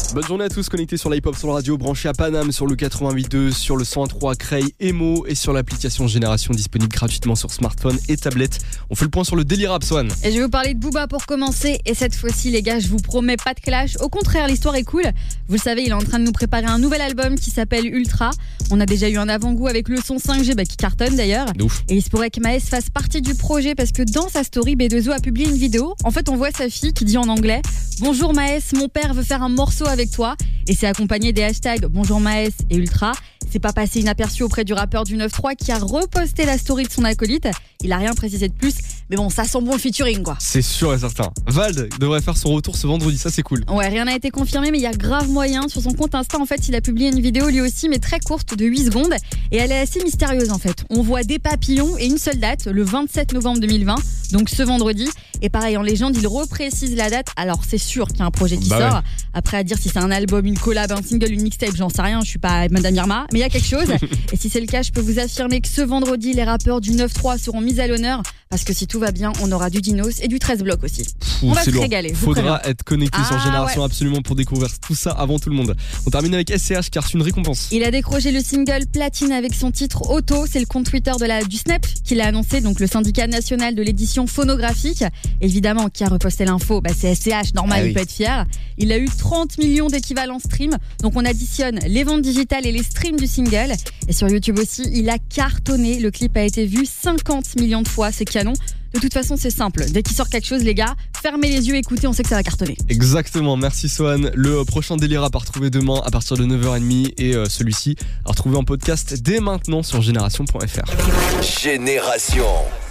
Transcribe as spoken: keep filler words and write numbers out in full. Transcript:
Bonne journée à tous connectés sur l'iPop, sur la radio, branchés à Paname, sur le quatre-vingt-huit virgule deux, sur le cent trois Creil, Emo et sur l'application Génération disponible gratuitement sur smartphone et tablette. On fait le point sur le Daily Rap, Swan. Et je vais vous parler de Booba pour commencer. Et cette fois-ci, les gars, je vous promets pas de clash. Au contraire, l'histoire est cool. Vous le savez, il est en train de nous préparer un nouvel album qui s'appelle Ultra. On a déjà eu un avant-goût avec le son cinq G, bah, qui cartonne d'ailleurs. Ouf. Et il se pourrait que Maes fasse partie du projet parce que dans sa story, B deux O a publié une vidéo. En fait, on voit sa fille qui dit en anglais « Bonjour Maes, mon père veut faire un morceau avec toi ». Et c'est accompagné des hashtags Bonjour Maes et Ultra. C'est pas passé inaperçu auprès du rappeur du neuf trois qui a reposté la story de son acolyte. Il a rien précisé de plus, mais bon, ça sent bon le featuring quoi. C'est sûr et certain. Vald devrait faire son retour ce vendredi, ça c'est cool. Ouais, rien n'a été confirmé, mais il y a grave moyen. Sur son compte Insta, en fait, il a publié une vidéo lui aussi, mais très courte, de huit secondes. Et elle est assez mystérieuse en fait. On voit des papillons et une seule date, le vingt-sept novembre deux mille vingt, donc ce vendredi. Et pareil, en légende, il reprécise la date. Alors c'est sûr qu'il y a un projet qui bah sort. Ouais. Après, à dire si c'est un album, une collab, un single, une mixtape, j'en sais rien, je suis pas Madame Irma, mais il y a quelque chose. Et si c'est le cas, je peux vous affirmer que ce vendredi, les rappeurs du neuf trois seront mis à l'honneur. Parce que si tout va bien, on aura du Dinos et du treize blocs aussi. Pff, on va se lourd. régaler. Faudra être connecté ah, sur Génération ouais. absolument pour découvrir tout ça avant tout le monde. On termine avec S C H qui a reçu une récompense. Il a décroché le single platine avec son titre Auto. C'est le compte Twitter de la, du Snap qui l'a annoncé, donc le syndicat national de l'édition phonographique. Évidemment, qui a reposté l'info, bah, c'est S C H, normal, ah, il oui. peut être fier. Il a eu trente millions d'équivalents stream. Donc on additionne les ventes digitales et les streams du single. Et sur YouTube aussi, il a cartonné. Le clip a été vu cinquante millions de fois, c'est canon. De toute façon, c'est simple. Dès qu'il sort quelque chose, les gars, fermez les yeux, écoutez, on sait que ça va cartonner. Exactement, merci Swan. Le prochain Daily Rap à retrouver demain à partir de neuf heures trente et euh, celui-ci à retrouver en podcast dès maintenant sur génération point f r. Génération.